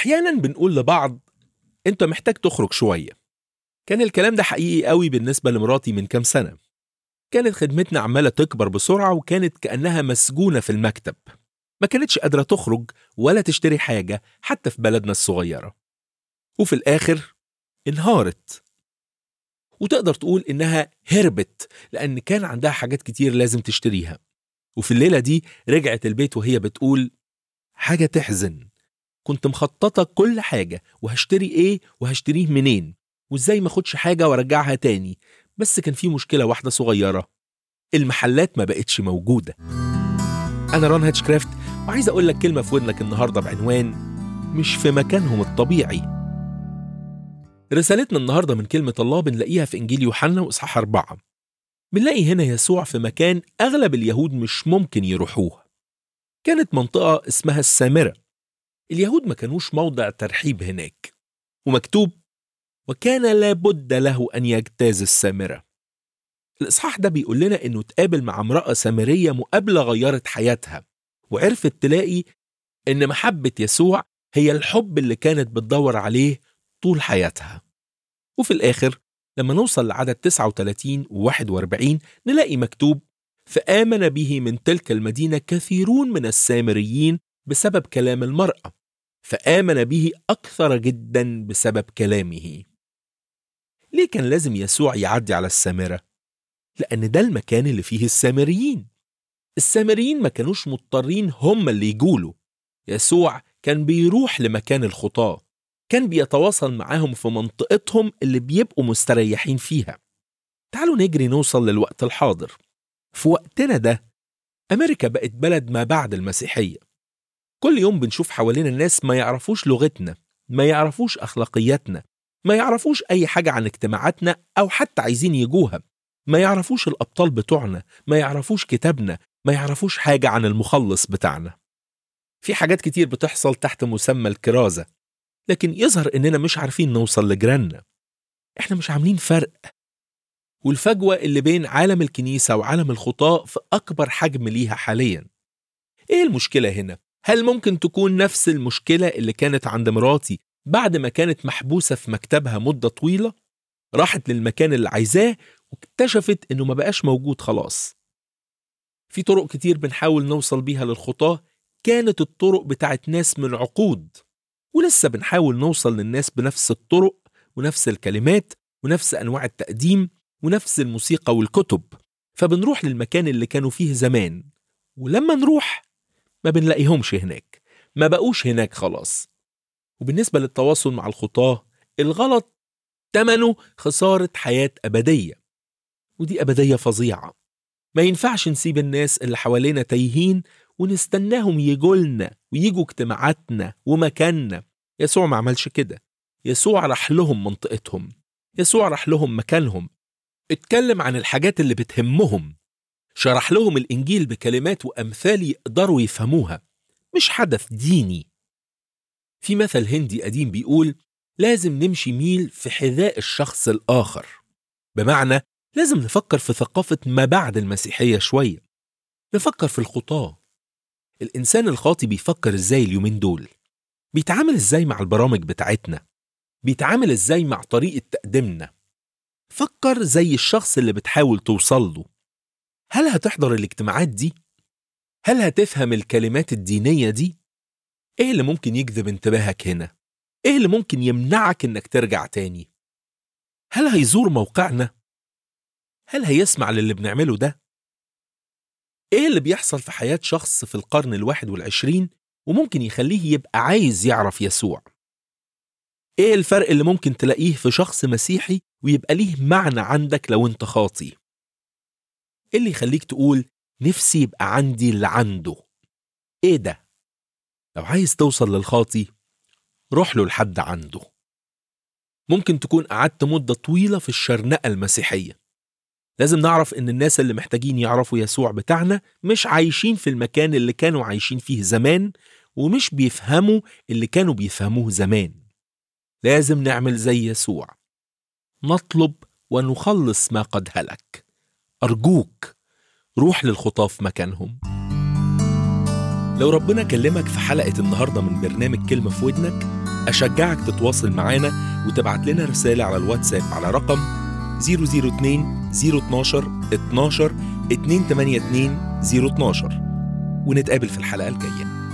أحيانا بنقول لبعض أنت محتاج تخرج شوية. كان الكلام ده حقيقي قوي بالنسبة لمراتي من كام سنة. كانت خدمتنا عمالة تكبر بسرعة وكانت كأنها مسجونة في المكتب، ما كانتش قادرة تخرج ولا تشتري حاجة حتى في بلدنا الصغيرة، وفي الآخر انهارت. وتقدر تقول إنها هربت لأن كان عندها حاجات كتير لازم تشتريها. وفي الليلة دي رجعت البيت وهي بتقول حاجة تحزن، كنت مخططة كل حاجة وهشتري إيه وهشتريه منين وإزاي ما أخدش حاجة وارجعها تاني، بس كان في مشكلة واحدة صغيرة، المحلات ما بقتش موجودة. أنا ران هاتشكرافت وعايز أقول لك كلمة في ودنك النهاردة بعنوان مش في مكانهم الطبيعي. رسالتنا النهاردة من كلمة الله بنلاقيها في إنجيل يوحنا وإصحاح 4. بنلاقي هنا يسوع في مكان أغلب اليهود مش ممكن يروحوه. كانت منطقة اسمها السامرة. اليهود ما كانوش موضع ترحيب هناك، ومكتوب وكان لابد له أن يجتاز السامرة. الإصحاح ده بيقول لنا إنه تقابل مع امرأة سامرية مقابلة غيرت حياتها، وعرفت تلاقي إن محبة يسوع هي الحب اللي كانت بتدور عليه طول حياتها. وفي الآخر لما نوصل لعدد 39 و41 نلاقي مكتوب فآمن به من تلك المدينة كثيرون من السامريين بسبب كلام المرأة، فآمن به أكثر جدا بسبب كلامه. ليه كان لازم يسوع يعدي على السامرة؟ لأن ده المكان اللي فيه السامريين. السامريين ما كانوش مضطرين هم اللي يجولوا، يسوع كان بيروح لمكان الخطاة، كان بيتواصل معاهم في منطقتهم اللي بيبقوا مستريحين فيها. تعالوا نجري نوصل للوقت الحاضر. في وقتنا ده أمريكا بقت بلد ما بعد المسيحية. كل يوم بنشوف حوالينا الناس ما يعرفوش لغتنا، ما يعرفوش أخلاقياتنا، ما يعرفوش أي حاجة عن اجتماعاتنا أو حتى عايزين يجوها، ما يعرفوش الأبطال بتوعنا، ما يعرفوش كتابنا، ما يعرفوش حاجة عن المخلص بتاعنا. في حاجات كتير بتحصل تحت مسمى الكرازة، لكن يظهر إننا مش عارفين نوصل لجيراننا. إحنا مش عاملين فرق، والفجوة اللي بين عالم الكنيسة وعالم الخطاة في أكبر حجم ليها حاليا. إيه المشكلة هنا؟ هل ممكن تكون نفس المشكلة اللي كانت عند مراتي بعد ما كانت محبوسة في مكتبها مدة طويلة؟ راحت للمكان اللي عايزاه واكتشفت إنه ما بقاش موجود خلاص. في طرق كتير بنحاول نوصل بيها للخطاة، كانت الطرق بتاعت ناس من عقود، ولسه بنحاول نوصل للناس بنفس الطرق ونفس الكلمات ونفس أنواع التقديم ونفس الموسيقى والكتب. فبنروح للمكان اللي كانوا فيه زمان، ولما نروح ما بنلاقيهمش هناك، ما بقوش هناك خلاص. وبالنسبة للتواصل مع الخطاة، الغلط تمنه خسارة حياة أبدية، ودي أبدية فظيعة. ما ينفعش نسيب الناس اللي حوالينا تايهين ونستناهم يجولنا ويجوا اجتماعاتنا ومكاننا. يسوع ما عملش كده. يسوع راح لهم منطقتهم، يسوع راح لهم مكانهم، اتكلم عن الحاجات اللي بتهمهم، شرح لهم الإنجيل بكلمات وأمثال يقدروا يفهموها، مش حدث ديني. في مثل هندي قديم بيقول لازم نمشي ميل في حذاء الشخص الآخر، بمعنى لازم نفكر في ثقافة ما بعد المسيحية شوية، نفكر في الخطاة. الإنسان الخاطي بيفكر إزاي اليومين دول؟ بيتعامل إزاي مع البرامج بتاعتنا؟ بيتعامل إزاي مع طريقة تقديمنا؟ فكر زي الشخص اللي بتحاول توصل له. هل هتحضر الاجتماعات دي؟ هل هتفهم الكلمات الدينية دي؟ إيه اللي ممكن يجذب انتباهك هنا؟ إيه اللي ممكن يمنعك إنك ترجع تاني؟ هل هيزور موقعنا؟ هل هيسمع للي بنعمله ده؟ إيه اللي بيحصل في حياة شخص في القرن 21 وممكن يخليه يبقى عايز يعرف يسوع؟ إيه الفرق اللي ممكن تلاقيه في شخص مسيحي ويبقى ليه معنى عندك لو أنت خاطي؟ إيه اللي يخليك تقول نفسي يبقى عندي اللي عنده؟ إيه ده؟ لو عايز توصل للخاطي روح له لحد عنده. ممكن تكون قعدت مدة طويلة في الشرنقة المسيحية. لازم نعرف إن الناس اللي محتاجين يعرفوا يسوع بتاعنا مش عايشين في المكان اللي كانوا عايشين فيه زمان، ومش بيفهموا اللي كانوا بيفهموه زمان. لازم نعمل زي يسوع، نطلب ونخلص ما قد هلك. أرجوك روح للخطاة في مكانهم. لو ربنا كلمك في حلقة النهاردة من برنامج كلمة في ودنك، أشجعك تتواصل معانا وتبعت لنا رسالة على الواتساب على رقم 002 012 12 282 012 ونتقابل في الحلقة الجاية.